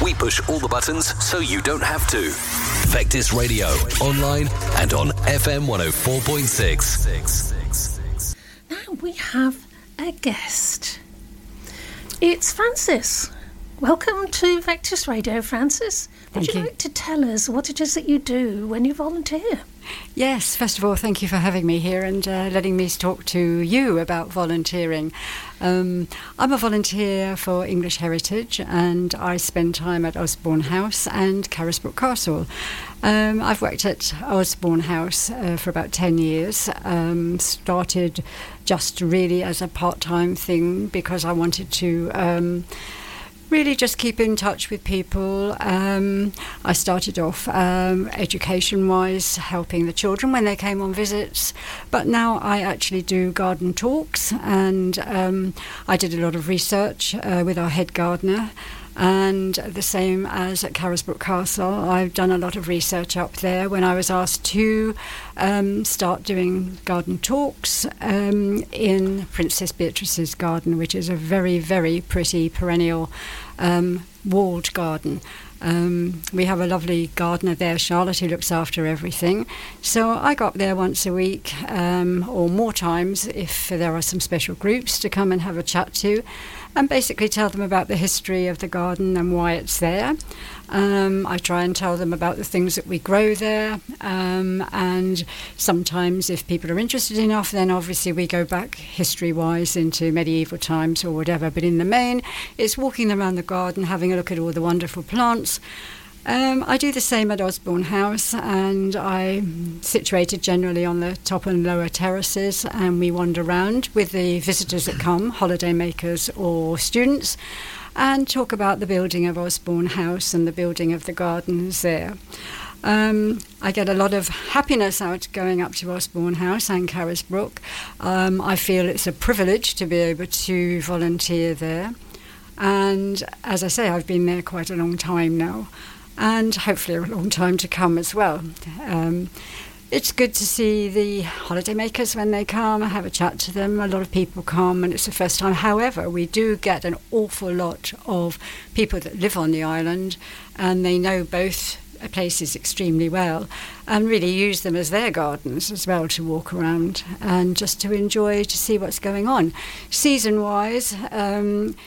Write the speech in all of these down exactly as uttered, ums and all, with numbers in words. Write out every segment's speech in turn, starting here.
We push all the buttons so you don't have to. Vectis Radio, online and on F M one oh four point six. Now we have a guest. It's Frances. Welcome to Vectis Radio, Frances. Would Thank you you. like to tell us what it is that you do when you volunteer? Yes, first of all, thank you for having me here and uh, letting me talk to you about volunteering. Um, I'm a volunteer for English Heritage and I spend time at Osborne House and Carisbrooke Castle. Um, I've worked at Osborne House uh, for about ten years, um, started just really as a part-time thing because I wanted to um, really just keep in touch with people. Um, I started off um, education-wise, helping the children when they came on visits, but now I actually do garden talks, and um, I did a lot of research uh, with our head gardener, and the same as at Carisbrooke Castle. I've done a lot of research up there when I was asked to um, start doing garden talks um, in Princess Beatrice's garden, which is a very, very pretty perennial um, walled garden. Um, we have a lovely gardener there, Charlotte, who looks after everything. So I go up there once a week um, or more times if there are some special groups to come and have a chat to, and basically tell them about the history of the garden and why it's there. Um, I try and tell them about the things that we grow there, um, and sometimes if people are interested enough, then obviously we go back history-wise into medieval times or whatever, but in the main it's walking around the garden, having a look at all the wonderful plants. Um, I do the same at Osborne House, and I'm situated generally on the top and lower terraces, and we wander around with the visitors that come, holiday makers or students, and talk about the building of Osborne House and the building of the gardens there. Um, I get a lot of happiness out going up to Osborne House and Carisbrooke. Um, I feel it's a privilege to be able to volunteer there, and as I say, I've been there quite a long time now, and hopefully a long time to come as well. Um, it's good to see the holidaymakers when they come, have a chat to them. A lot of people come and it's the first time. However, we do get an awful lot of people that live on the island, and they know both places extremely well and really use them as their gardens as well to walk around and just to enjoy, to see what's going on. Season-wise, um,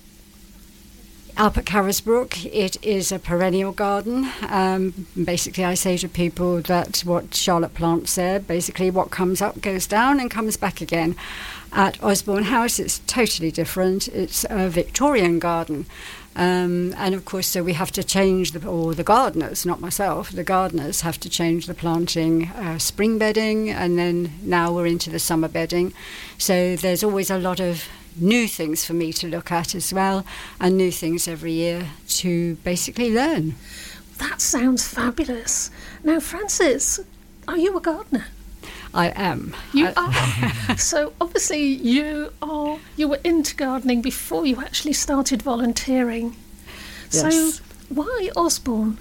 up at Carisbrooke, it is a perennial garden. Um, basically, I say to people that what Charlotte plants there, basically what comes up goes down and comes back again. At Osborne House, it's totally different. It's a Victorian garden. Um, and of course, so we have to change, the, or the gardeners, not myself, the gardeners have to change the planting, uh, spring bedding, and then now we're into the summer bedding. So there's always a lot of new things for me to look at as well, and new things every year to basically learn. That sounds fabulous. Now, Frances, are you a gardener? I am. You I, are. So obviously you are. You were into gardening before you actually started volunteering. Yes. So why Osborne?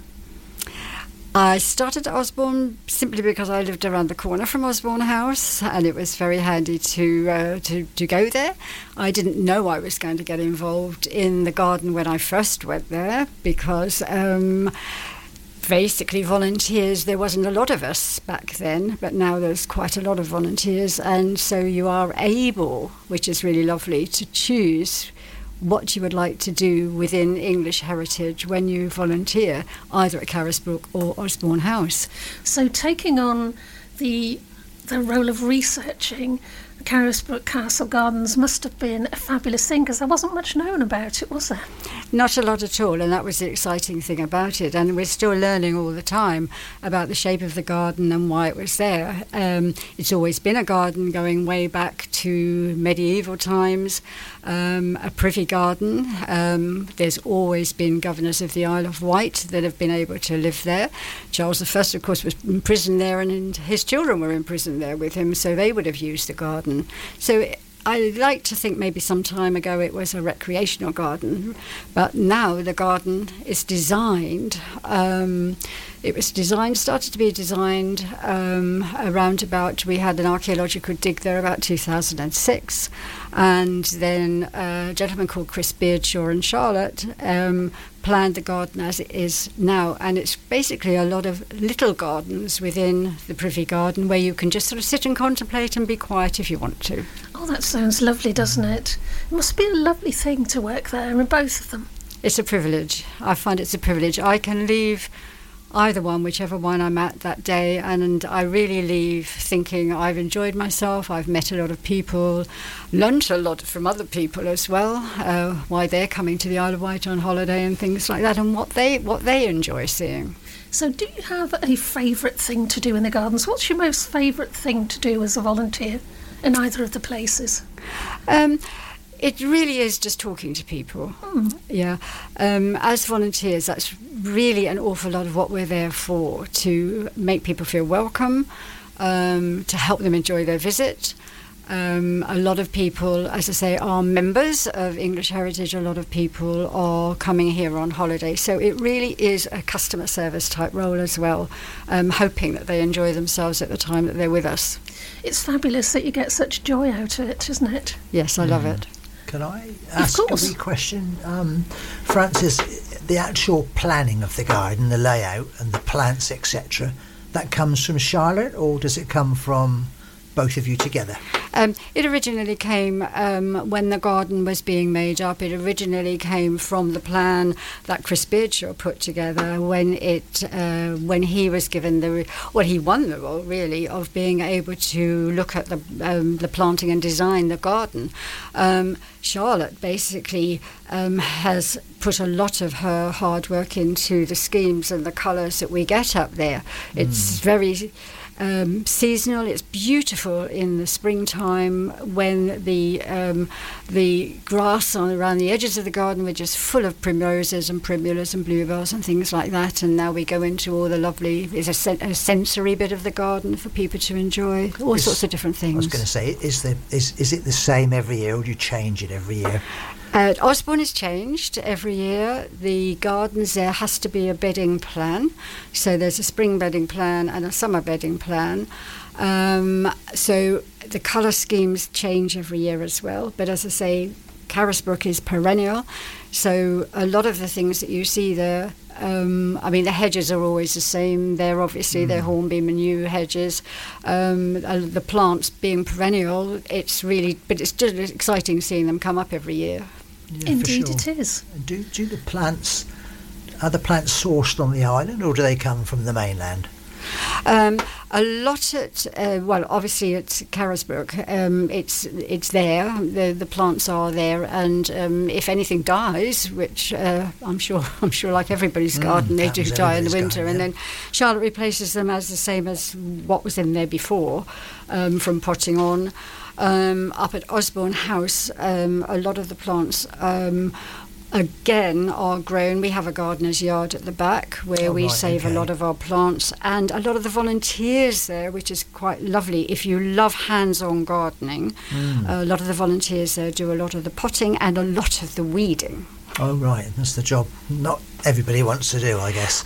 I started at Osborne simply because I lived around the corner from Osborne House, and it was very handy to, uh, to to go there. I didn't know I was going to get involved in the garden when I first went there because um, basically volunteers, there wasn't a lot of us back then, but now there's quite a lot of volunteers, and so you are able, which is really lovely, to choose what you would like to do within English Heritage when you volunteer, either at Carisbrooke or Osborne House. So taking on the the role of researching Carisbrooke Castle Gardens must have been a fabulous thing, because there wasn't much known about it, was there? Not a lot at all, and that was the exciting thing about it. And we're still learning all the time about the shape of the garden and why it was there. Um, it's always been a garden going way back to medieval times, um, a privy garden. Um, there's always been governors of the Isle of Wight that have been able to live there. Charles the First, of course, was in prison there, and his children were in prison there with him, so they would have used the garden. So I like to think maybe some time ago it was a recreational garden, but now the garden is designed, um, it was designed, started to be designed um, around about, we had an archaeological dig there about two thousand six, and then a gentleman called Chris Beardshaw and Charlotte um, planned the garden as it is now, and it's basically a lot of little gardens within the Privy Garden where you can just sort of sit and contemplate and be quiet if you want to. Oh, that sounds lovely, doesn't it? It must be a lovely thing to work there in both of them. It's a privilege. I find it's a privilege. I can leave either one, whichever one I'm at that day, and I really leave thinking I've enjoyed myself, I've met a lot of people, learnt a lot from other people as well, uh, why they're coming to the Isle of Wight on holiday and things like that, and what they what they enjoy seeing. So do you have a favourite thing to do in the gardens? What's your most favourite thing to do as a volunteer in either of the places? Um, It really is just talking to people. Mm. Yeah. Um, as volunteers, that's really an awful lot of what we're there for, to make people feel welcome, um, to help them enjoy their visit. Um, a lot of people, as I say, are members of English Heritage. A lot of people are coming here on holiday. So it really is a customer service type role as well, um, hoping that they enjoy themselves at the time that they're with us. It's fabulous that you get such joy out of it, isn't it? Yes, I love it. Can I ask a wee question? Um, Frances, the actual planning of the garden, the layout and the plants, et cetera, that comes from Charlotte, or does it come from both of you together? Um, it originally came um, when the garden was being made up. It originally came from the plan that Chris Beardshaw put together when it uh, when he was given the well he won the role really of being able to look at the um, the planting and design the garden. Um, Charlotte basically um, has put a lot of her hard work into the schemes and the colours that we get up there. It's mm. very Um, seasonal. It's beautiful in the springtime when the um, the grass on, around the edges of the garden were just full of primroses and primulas and bluebells and things like that. And now we go into all the lovely, there's a, sen- a sensory bit of the garden for people to enjoy, all is, sorts of different things. I was going to say, is, the, is, is it the same every year, or do you change it every year? Uh, Osborne is changed every year. The gardens, there has to be a bedding plan. So there's a spring bedding plan and a summer bedding plan. Um, so the colour schemes change every year as well. But as I say, Carisbrooke is perennial. So a lot of the things that you see there, um, I mean, the hedges are always the same. They're obviously, mm. they're hornbeam and yew hedges. Um, uh, the plants being perennial, it's really, but it's just exciting seeing them come up every year. Yeah, Indeed for sure. it is. Do, do the plants, are the plants sourced on the island, or do they come from the mainland? Um, a lot at, uh, well, obviously at Carisbrooke, um, it's it's there, the the plants are there, and um, if anything dies, which uh, I'm sure I'm sure like everybody's Mm, garden, they do die in the everybody's winter, garden, and yeah. then Charlotte replaces them as the same as what was in there before, um, from potting on. Um, up at Osborne House, um, a lot of the plants um, again are grown. We have a gardener's yard at the back where Oh, we right, save okay. a lot of our plants, and a lot of the volunteers there, which is quite lovely. If you love hands-on gardening, Mm. a lot of the volunteers there do a lot of the potting and a lot of the weeding. Oh, right, that's the job not everybody wants to do, I guess.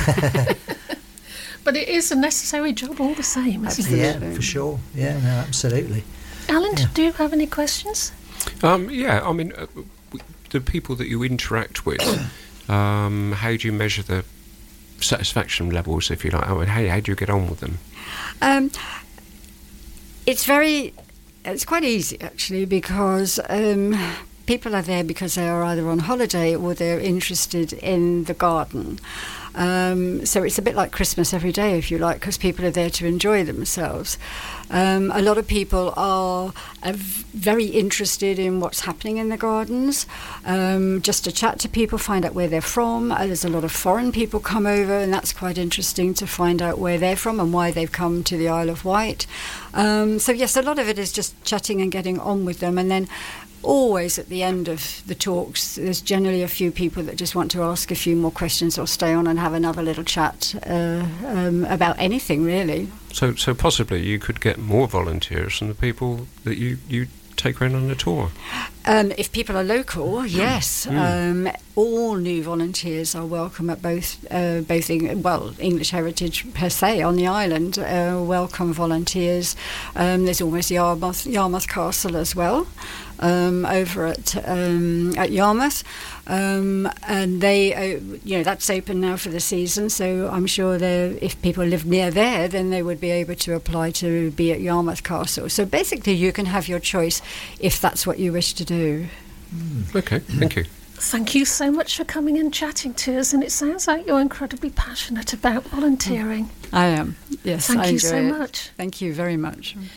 But it is a necessary job all the same, isn't it? Yeah, for sure. Yeah, no, absolutely. Alan, Yeah. do you have any questions? Um, yeah, I mean, uh, w- the people that you interact with, um, how do you measure the satisfaction levels, if you like? I mean, how, how do you get on with them? Um, it's very, it's quite easy actually, because um, people are there because they are either on holiday or they're interested in the garden. Um, so it's a bit like Christmas every day, if you like, because people are there to enjoy themselves. Um, a lot of people are uh, very interested in what's happening in the gardens, um, just to chat to people, find out where they're from. Uh, there's a lot of foreign people come over, and that's quite interesting to find out where they're from and why they've come to the Isle of Wight. Um, so yes, a lot of it is just chatting and getting on with them, and then always at the end of the talks, there's generally a few people that just want to ask a few more questions or stay on and have another little chat uh, um, about anything, really. So, so possibly you could get more volunteers than the people that you, you take around on the tour. Um, if people are local, yes. Mm. Um, all new volunteers are welcome at both, uh, both Eng- well, English Heritage per se on the island. Uh, welcome volunteers. Um, there's always Yarmouth, Yarmouth Castle as well. um, over at um, at Yarmouth, um, and they, uh, you know, that's open now for the season. So I'm sure they, if people live near there, then they would be able to apply to be at Yarmouth Castle. So basically, you can have your choice if that's what you wish to do. Mm. Okay, thank you. Thank you so much for coming and chatting to us, and it sounds like you're incredibly passionate about volunteering. I am, yes. Thank I you enjoy so it. much. Thank you very much.